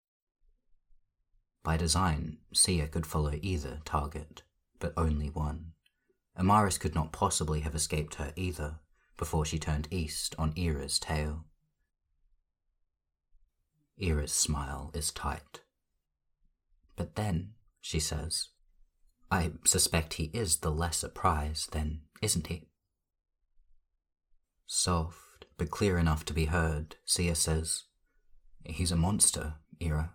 by design, Sia could follow either target, but only one. Amaris could not possibly have escaped her either, before she turned east on Ira's tail. Ira's smile is tight. But then, she says, I suspect he is the lesser prize, then, isn't he? Soft, but clear enough to be heard, Sia says, He's a monster, Ira.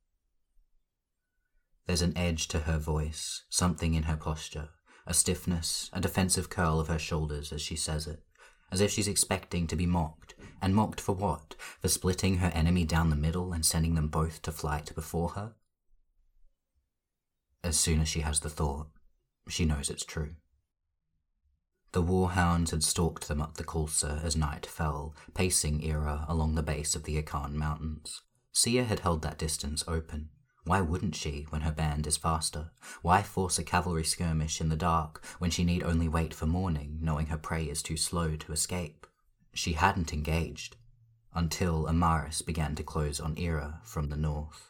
There's an edge to her voice, something in her posture, a stiffness, a defensive curl of her shoulders as she says it, as if she's expecting to be mocked. And mocked for what? For splitting her enemy down the middle and sending them both to flight before her? As soon as she has the thought, she knows it's true. The warhounds had stalked them up the Khalsa as night fell, pacing Ira along the base of the Akan Mountains. Sia had held that distance open. Why wouldn't she when her band is faster? Why force a cavalry skirmish in the dark when she need only wait for morning, knowing her prey is too slow to escape? She hadn't engaged, until Amaris began to close on Ira from the north.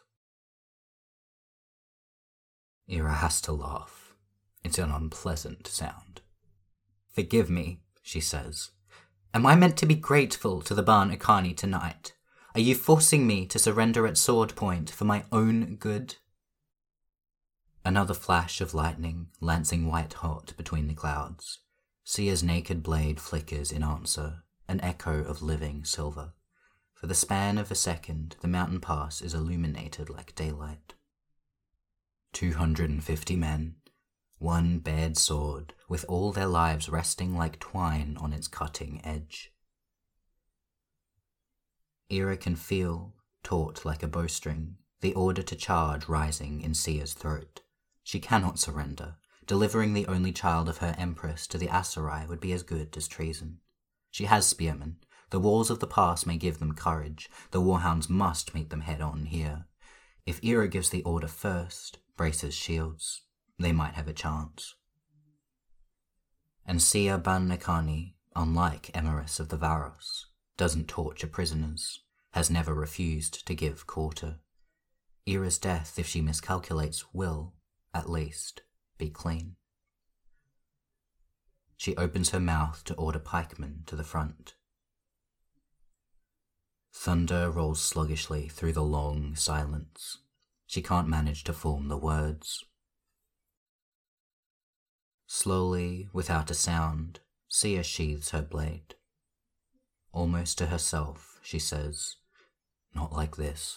Ira has to laugh. It's an unpleasant sound. Forgive me, she says. Am I meant to be grateful to the Ban Akani tonight? Are you forcing me to surrender at sword point for my own good? Another flash of lightning, lancing white-hot between the clouds. Sia's naked blade flickers in answer, an echo of living silver. For the span of a second, the mountain pass is illuminated like daylight. Two hundred and fifty men, one bared sword, with all their lives resting like twine on its cutting edge. Ira can feel, taut like a bowstring, the order to charge rising in Sia's throat. She cannot surrender. Delivering the only child of her empress to the Aserai would be as good as treason. She has spearmen. The walls of the pass may give them courage. The warhounds must meet them head-on here. If Ira gives the order first, braces shields, they might have a chance. And Sia Ban Nekani, unlike Emerus of the Varos, doesn't torture prisoners, has never refused to give quarter. Ira's death, if she miscalculates, will, at least, be clean. She opens her mouth to order pikemen to the front. Thunder rolls sluggishly through the long silence. She can't manage to form the words. Slowly, without a sound, Sia sheathes her blade. Almost to herself, she says, "Not like this."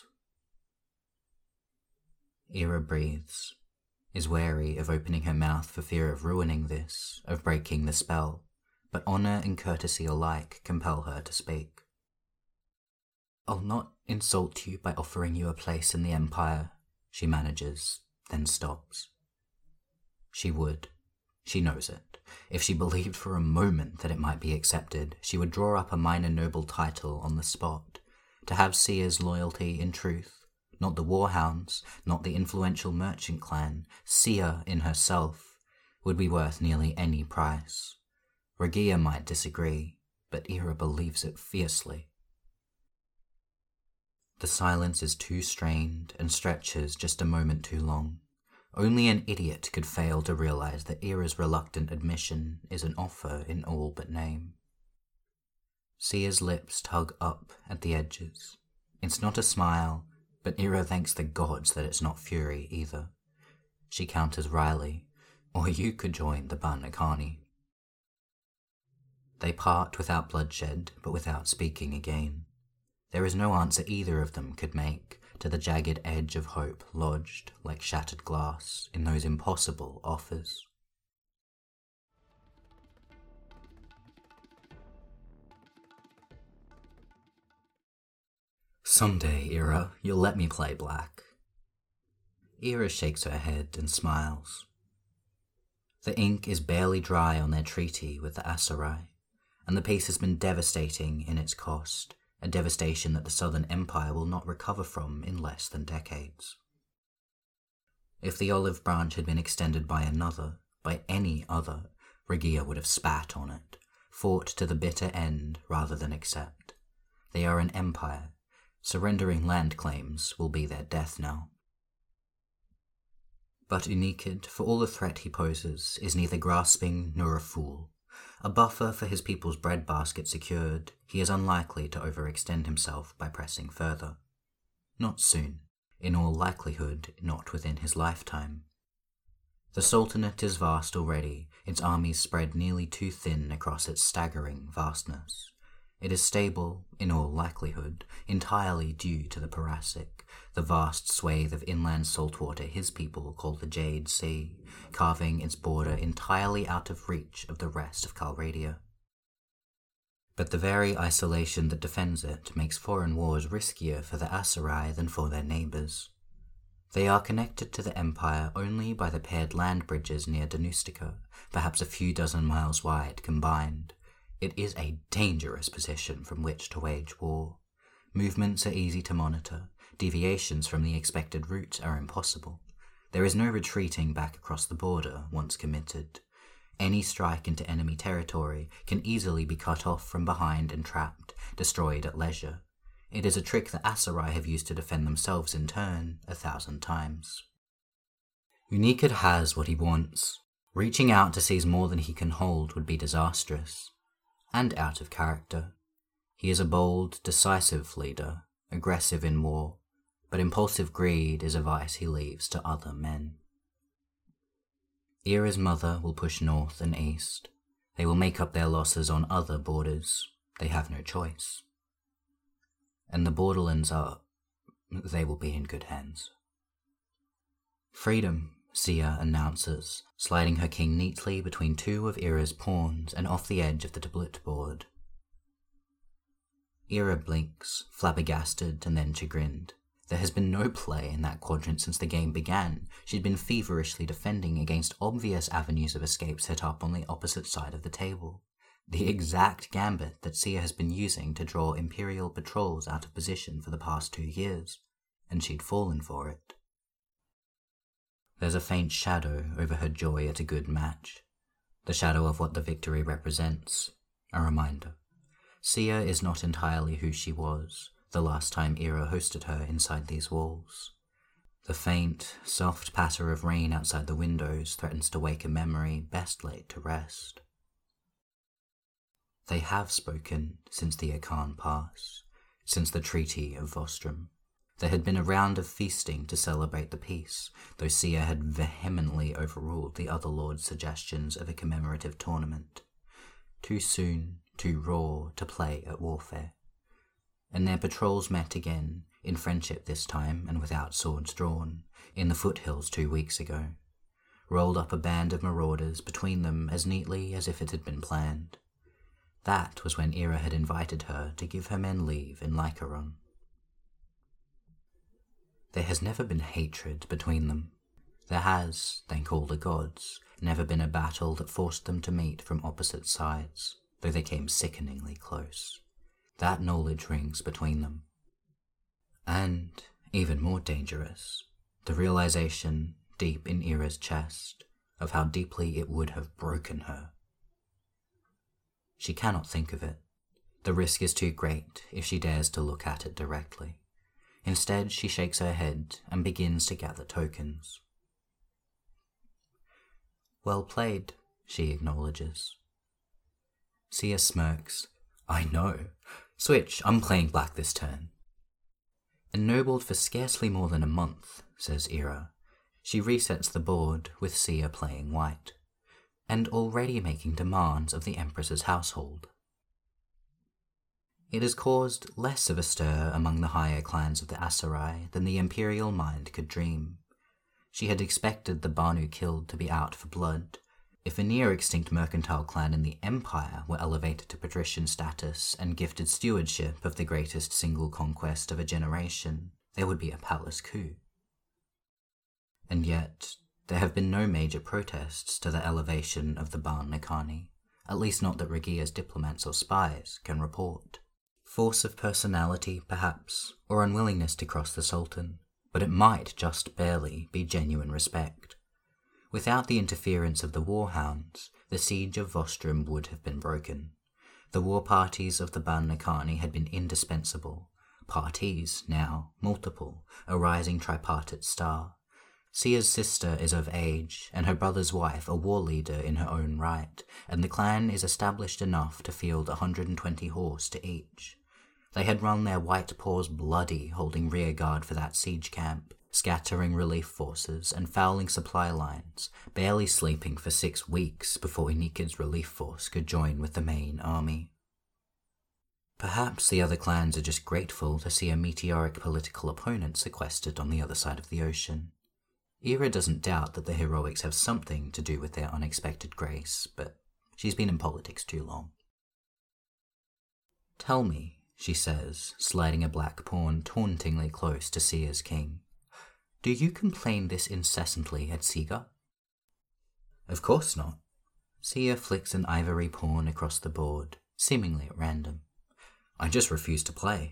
Ira breathes, is wary of opening her mouth for fear of ruining this, of breaking the spell, but honor and courtesy alike compel her to speak. "I'll not insult you by offering you a place in the Empire," she manages, then stops. She would. She knows it. If she believed for a moment that it might be accepted, she would draw up a minor noble title on the spot. To have Sia's loyalty in truth, not the warhounds, not the influential merchant clan, Sia in herself, would be worth nearly any price. Regia might disagree, but Ira believes it fiercely. The silence is too strained and stretches just a moment too long. Only an idiot could fail to realize that Ira's reluctant admission is an offer in all but name. Sia's lips tug up at the edges. It's not a smile, but Ira thanks the gods that it's not fury either. She counters wryly, "Or you could join the Ban Nekani." They part without bloodshed, but without speaking again. There is no answer either of them could make to the jagged edge of hope lodged like shattered glass in those impossible offers. "Someday, Ira, you'll let me play black." Ira shakes her head and smiles. The ink is barely dry on their treaty with the Aserai, and the peace has been devastating in its cost, a devastation that the Southern Empire will not recover from in less than decades. If the olive branch had been extended by another, by any other, Regia would have spat on it, fought to the bitter end rather than accept. They are an empire. Surrendering land claims will be their death knell. But Unikid, for all the threat he poses, is neither grasping nor a fool. A buffer for his people's breadbasket secured, he is unlikely to overextend himself by pressing further. Not soon, in all likelihood not within his lifetime. The Sultanate is vast already, its armies spread nearly too thin across its staggering vastness. It is stable, in all likelihood, entirely due to the Parasic, the vast swathe of inland saltwater his people call the Jade Sea, carving its border entirely out of reach of the rest of Calradia. But the very isolation that defends it makes foreign wars riskier for the Aserai than for their neighbours. They are connected to the Empire only by the paired land bridges near Danustica, perhaps a few dozen miles wide combined. It is a dangerous position from which to wage war. Movements are easy to monitor. Deviations from the expected route are impossible. There is no retreating back across the border once committed. Any strike into enemy territory can easily be cut off from behind and trapped, destroyed at leisure. It is a trick the Aserai have used to defend themselves in turn a thousand times. Unikid has what he wants. Reaching out to seize more than he can hold would be disastrous. And out of character. He is a bold, decisive leader, aggressive in war, but impulsive greed is a vice he leaves to other men. Ira's mother will push north and east. They will make up their losses on other borders. They have no choice. and the Borderlands are... they will be in good hands. Freedom, Sia announces, sliding her king neatly between two of Ira's pawns and off the edge of the tablet board. Ira blinks, flabbergasted and then chagrined. There has been no play in that quadrant since the game began. She'd been feverishly defending against obvious avenues of escape set up on the opposite side of the table. The exact gambit that Sia has been using to draw Imperial patrols out of position for the past two years, and she'd fallen for it. There's a faint shadow over her joy at a good match, the shadow of what the victory represents, a reminder. Sia is not entirely who she was the last time Ira hosted her inside these walls. The faint, soft patter of rain outside the windows threatens to wake a memory best laid to rest. They have spoken since the Akan Pass, since the Treaty of Vostrum. There had been a round of feasting to celebrate the peace, though Sia had vehemently overruled the other lord's suggestions of a commemorative tournament. Too soon, too raw to play at warfare. And their patrols met again, in friendship this time and without swords drawn, in the foothills two weeks ago. Rolled up a band of marauders between them as neatly as if it had been planned. That was when Ira had invited her to give her men leave in Lycaron. There has never been hatred between them. There has, thank all the gods, never been a battle that forced them to meet from opposite sides, though they came sickeningly close. That knowledge rings between them. And, even more dangerous, the realization, deep in Ira's chest, of how deeply it would have broken her. She cannot think of it. The risk is too great if she dares to look at it directly. Instead, she shakes her head and begins to gather tokens. Well played, she acknowledges. Sia smirks. I know. Switch, I'm playing black this turn. Ennobled for scarcely more than a month, says Ira. She resets the board with Sia playing white, and already making demands of the Empress's household. It has caused less of a stir among the higher clans of the Aserai than the Imperial mind could dream. She had expected the Banu killed to be out for blood. If a near-extinct mercantile clan in the Empire were elevated to patrician status and gifted stewardship of the greatest single conquest of a generation, there would be a palace coup. And yet, there have been no major protests to the elevation of the Ban Nekani, at least not that Regia's diplomats or spies can report. Force of personality, perhaps, or unwillingness to cross the Sultan, but it might just barely be genuine respect. Without the interference of the warhounds, the siege of Vostrum would have been broken. The war parties of the Ban Nekani had been indispensable. Parties, now, multiple, a rising tripartite star. Sia's sister is of age, and her brother's wife a war leader in her own right, and the clan is established enough to field one hundred twenty horse to each. They had run their white paws bloody holding rear guard for that siege camp, scattering relief forces and fouling supply lines, barely sleeping for six weeks before Inikid's relief force could join with the main army. Perhaps the other clans are just grateful to see a meteoric political opponent sequestered on the other side of the ocean. Ira doesn't doubt that the heroics have something to do with their unexpected grace, but she's been in politics too long. Tell me, she says, sliding a black pawn tauntingly close to Sia's king, do you complain this incessantly at Siga? Of course not. Sia flicks an ivory pawn across the board, seemingly at random. I just refuse to play.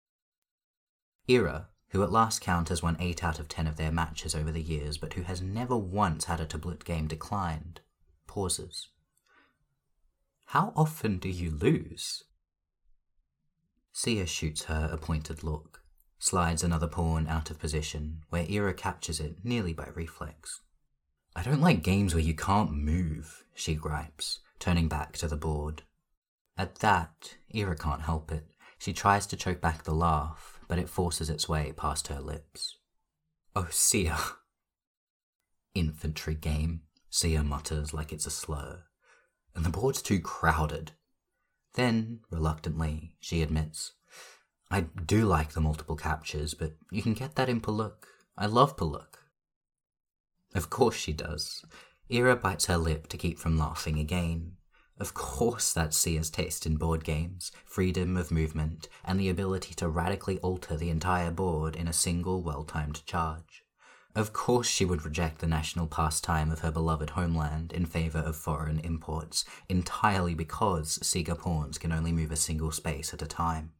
Ira, who at last count has won eight out of ten of their matches over the years, but who has never once had a tablet game declined, pauses. How often do you lose? Sia shoots her a pointed look, slides another pawn out of position, where Ira captures it nearly by reflex. I don't like games where you can't move, she gripes, turning back to the board. At that, Ira can't help it. She tries to choke back the laugh, but it forces its way past her lips. Oh, Sia. Infantry game, Sia mutters like it's a slur. And the board's too crowded. Then, reluctantly, she admits, I do like the multiple captures, but you can get that in Paluk. I love Paluk. Of course she does. Ira bites her lip to keep from laughing again. Of course that's Sia's taste in board games, freedom of movement, and the ability to radically alter the entire board in a single well-timed charge. Of course she would reject the national pastime of her beloved homeland in favour of foreign imports, entirely because Sega pawns can only move a single space at a time.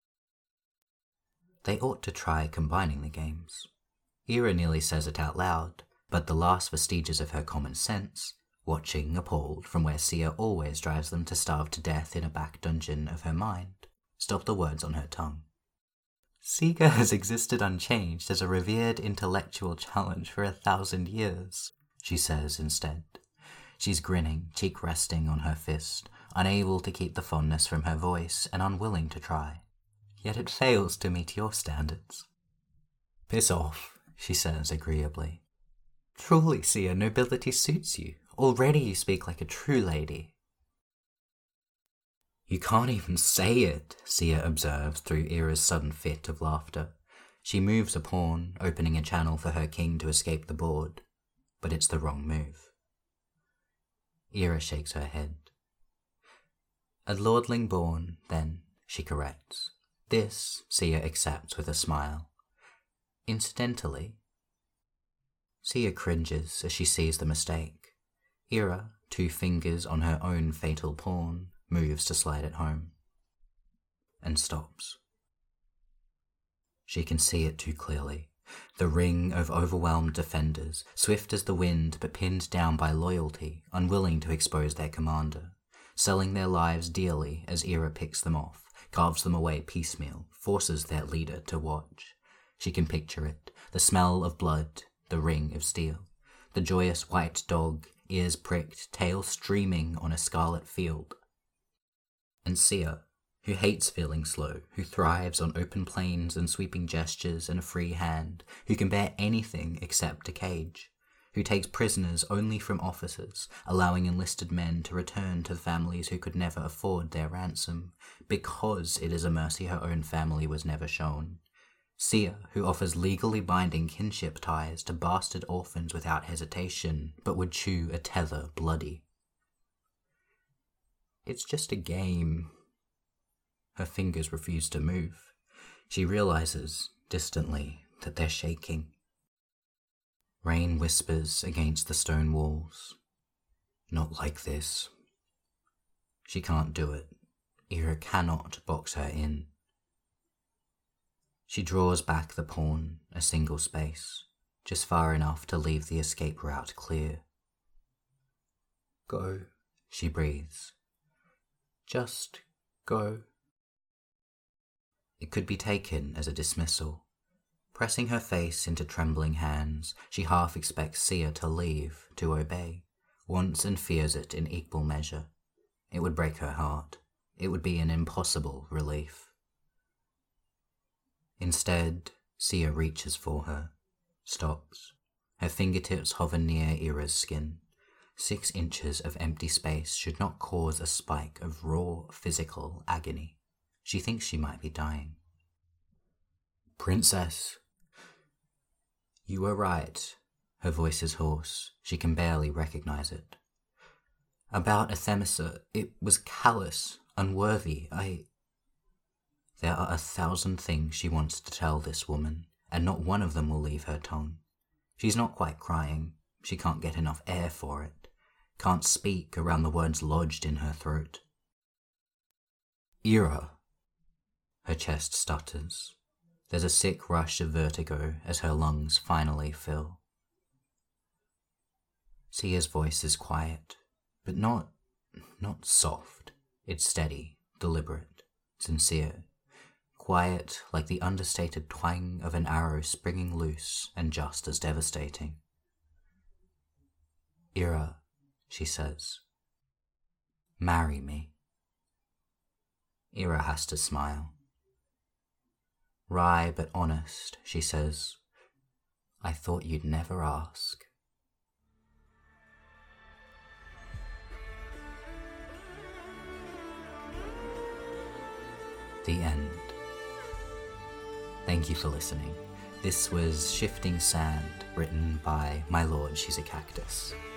They ought to try combining the games. Ira nearly says it out loud, but the last vestiges of her common sense, watching appalled from where Sia always drives them to starve to death in a back dungeon of her mind, stop the words on her tongue. Sega has existed unchanged as a revered intellectual challenge for a thousand years, she says instead. She's grinning, cheek resting on her fist, unable to keep the fondness from her voice and unwilling to try. Yet it fails to meet your standards. Piss off, she says agreeably. Truly, Sia, nobility suits you. Already you speak like a true lady. You can't even say it, Sia observes through Ira's sudden fit of laughter. She moves a pawn, opening a channel for her king to escape the board, but it's the wrong move. Ira shakes her head. A lordling born, then, she corrects. This, Sia accepts with a smile. Incidentally, Sia cringes as she sees the mistake. Ira, two fingers on her own fatal pawn, moves to slide it home. And stops. She can see it too clearly. The ring of overwhelmed defenders, swift as the wind but pinned down by loyalty, unwilling to expose their commander, selling their lives dearly as Ira picks them off, carves them away piecemeal, forces their leader to watch. She can picture it, the smell of blood, the ring of steel, the joyous white dog, ears pricked, tail streaming on a scarlet field. And Sia, who hates feeling slow, who thrives on open plains and sweeping gestures and a free hand, who can bear anything except a cage, who takes prisoners only from officers, allowing enlisted men to return to the families who could never afford their ransom, because it is a mercy her own family was never shown. Sia, who offers legally binding kinship ties to bastard orphans without hesitation, but would chew a tether bloody. It's just a game. Her fingers refuse to move. She realizes, distantly, that they're shaking. Rain whispers against the stone walls. Not like this. She can't do it. Ira cannot box her in. She draws back the pawn a single space, just far enough to leave the escape route clear. Go, she breathes. Just go. It could be taken as a dismissal. Pressing her face into trembling hands, she half expects Sia to leave, to obey, wants and fears it in equal measure. It would break her heart. It would be an impossible relief. Instead, Sia reaches for her, stops. Her fingertips hover near Ira's skin. Six inches of empty space should not cause a spike of raw physical agony. She thinks she might be dying. Princess. You were right. Her voice is hoarse. She can barely recognize it. About Artemisa, it was callous, unworthy. I... There are a thousand things she wants to tell this woman, and not one of them will leave her tongue. She's not quite crying. She can't get enough air for it. Can't speak around the words lodged in her throat. Ira. Her chest stutters. There's a sick rush of vertigo as her lungs finally fill. Sia's voice is quiet, but not, not soft. It's steady, deliberate, sincere. Quiet like the understated twang of an arrow springing loose and just as devastating. Ira, she says, marry me. Ira has to smile. Wry but honest, she says, I thought you'd never ask. The end. Thank you for listening. This was Shifting Sand, written by My Lord She's a Cactus.